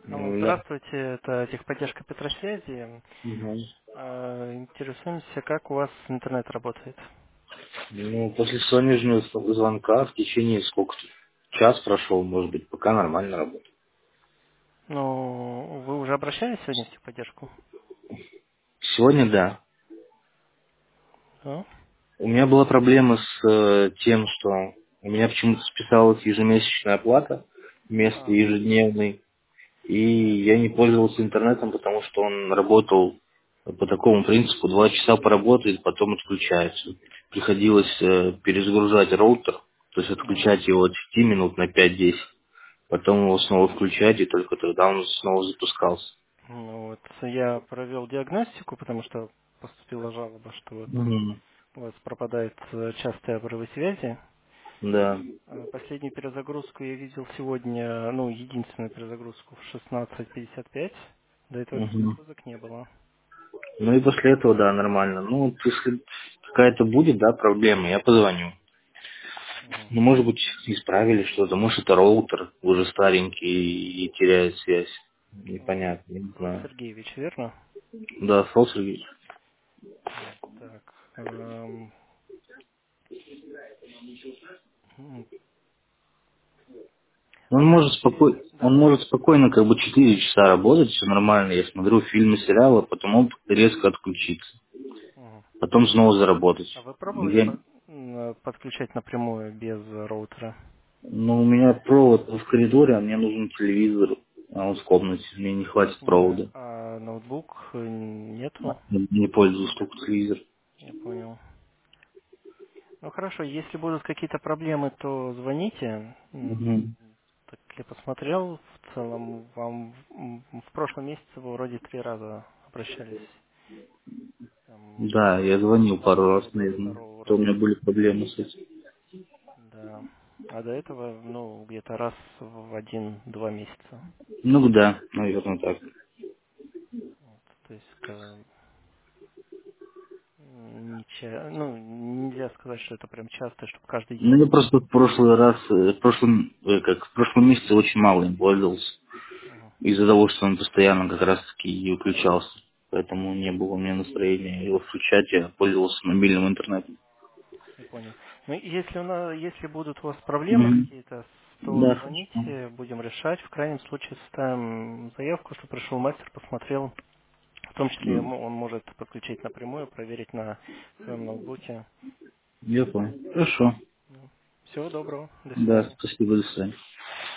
Алло, Да. здравствуйте, это техподдержка Петросвязи. Мгм. Интересуемся, как у вас интернет работает. Ну, после сегодняшнего звонка в течение сколько? Час прошел, может быть, пока нормально работает. Ну, вы уже обращались сегодня в техподдержку? Сегодня да. Да? У меня была проблема с тем, что у меня почему-то списалась ежемесячная оплата вместо А, ежедневной, и я не пользовался интернетом, потому что он работал по такому принципу: 2 часа поработает, потом отключается. Приходилось перезагружать роутер, то есть мгм. отключать его от 5 минут на 5-10. Потом его снова включать, и только тогда он снова запускался. Ну, вот я провел диагностику, потому что поступила жалоба, что вот Мгм. у вас пропадает частые обрывы связи. Да. Последнюю перезагрузку я видел сегодня, ну, единственную перезагрузку в 16:55. До этого Мгм. перезагрузок не было. Ну и после этого, да, нормально. Ну, вот если какая-то будет, да, проблема, я позвоню. Мгм. Ну, может быть, исправили что-то. Может, это роутер уже старенький и теряет связь. Непонятно, я не Фрол знаю. Сергеевич, верно? Да, Сол Сергеевич. Так. М, Он а может, скажите, он да. может спокойно как бы 4 часа работать, все нормально. Я смотрю фильмы, сериалы, а потом он резко отключится. Мгм. Потом снова заработать. А вы пробовали Я, подключать напрямую без роутера? Ну, у меня провод в коридоре, а мне нужен телевизор, а он в комнате, мне не хватит Не, провода. а ноутбук нету? Не пользуюсь только телевизор. Я понял. Ну хорошо, если будут какие-то проблемы, то звоните. Мгм. Так я посмотрел, в целом вам в прошлом месяце вы вроде 3 раза обращались. Там, Да, я звонил пару раз, до наверное, 22 то у вроде. меня были проблемы с этим. Да. А до этого, ну, где-то раз в 1-2 месяца. Ну да, наверное, так. Вот, то есть, ну, нельзя сказать, что это прям часто, чтобы каждый Ну, день. я просто в прошлый раз, в прошлом месяце очень мало им пользовался. Ага, Из-за того, что он постоянно как раз таки и выключался. Поэтому не было у меня настроения его включать, я пользовался мобильным интернетом. я понял. Ну, если будут у вас проблемы Мгм. какие-то, то Да, хорошо. звоните, будем решать. В крайнем случае ставим заявку, что пришел мастер, посмотрел. В том числе он может подключить напрямую, проверить на своем ноутбуке. Я понял. Хорошо. Всего доброго, до Да, свидания. спасибо, до свидания.